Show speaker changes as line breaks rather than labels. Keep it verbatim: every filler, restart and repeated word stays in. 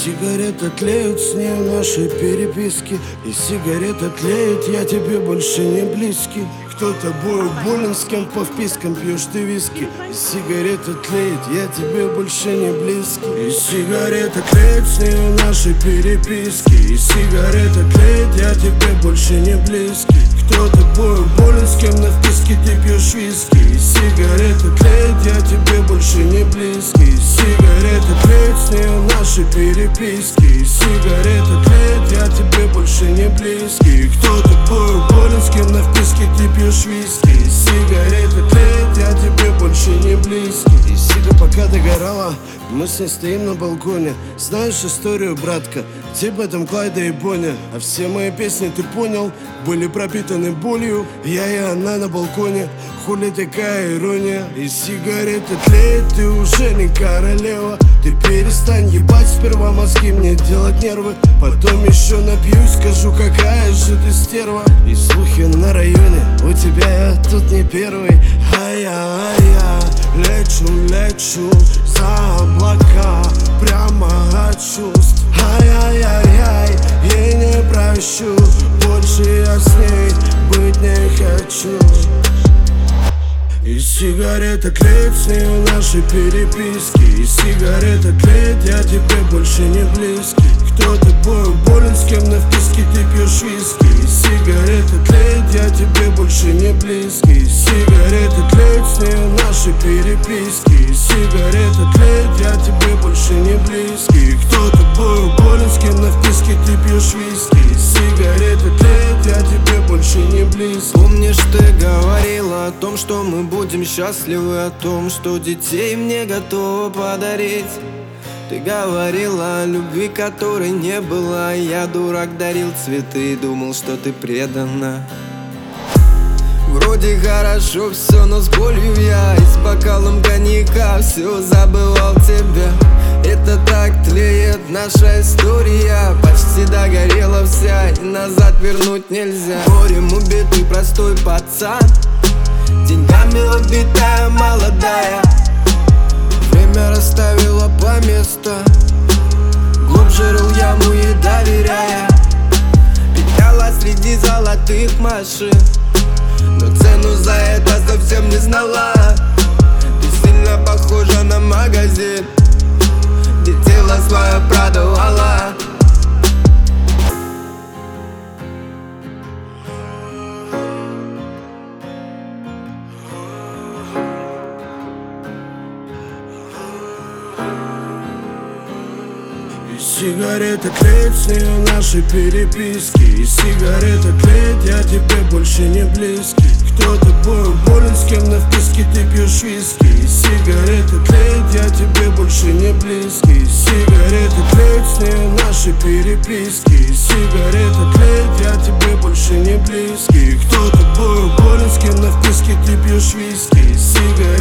сигареты тлеют, с ней наши переписки. И сигарета тлеет, я тебе больше не близкий. Кто тобою болен, с кем по впискам пьешь ты виски. И сигарета тлеет, я тебе больше не близкий. И сигарета тлеет, с ней наши переписки. И сигарета тлеет, я тебе больше не близкий. Кто тобою болен, с кем на вписке ты пьешь виски. И сигарета тлеет, я тебе больше не близкий. И сигарета тлеет, с ней наши переписки. И сигарета тлеет, я тебе больше не близкий. И кто тобою болен, с кем на вписке ты пьешь виски. И сигарета тлеет, я тебе больше не близкий. И сига пока догорала, мы с ней стоим на балконе. Знаешь историю, братка? Типа там Клайда и Боня. А все мои песни, ты понял, были пропитаны болью. Я и она на балконе, хули такая ирония. И сигарета тлеет, ты уже не королева. Ты перестань ебать сперва мозги, мне делать нервы. Потом еще напьюсь, скажу, какая же ты стерва. И слухи на районе, у тебя я тут не первый. Ай-я-ай-я, лечу, лечу за облака, прямо от чувств. Ай-яй-яй-яй, ей не прощу, больше я с ней быть не хочу. И сигарета тлеет, с ней наши переписки. И сигарета тлеет, я тебе больше не близкий. Кто тобою болен, с кем на вписке ты пьешь виски. И сигарета тлеет, я тебе больше не близкий. И сигарета тлеет, с ней наши переписки. И сигарета тлеет, я тебе больше не близкий. Кто тобою болен, с кем на вписке ты пьешь виски. И сигарета тлеет, я тебе больше не близкий.
Помнишь, ты говорила о том, что мы будем счастливы, о том, что детей мне готова подарить. Ты говорила о любви, которой не было. Я, дурак, дарил цветы и думал, что ты предана. Вроде хорошо все, но с болью я и с бокалом коньяка все забывал тебя. Это так тлеет наша история, почти догорела вся, и назад вернуть нельзя. Горем убитый простой пацан, деньгами убитая молодая. Время расставило по местам, глубже рыл яму и доверяя. Петляла среди золотых машин, но цену за это совсем не знала. Ты сильно похожа на магазин, где тело свое продавала.
И сигарета тлеет, с ней наши переписки. И сигарета тлеет, я тебе больше не близкий. Кто тобою болен, с кем на вписке ты пьешь виски. И сигарета тлеет, я тебе больше не близкий. И сигарета тлеет, с ней наши переписки. И сигарета тлеет, я тебе больше не близкий. Кто тобою болен, с кем на вписке ты пьешь виски. И сигарета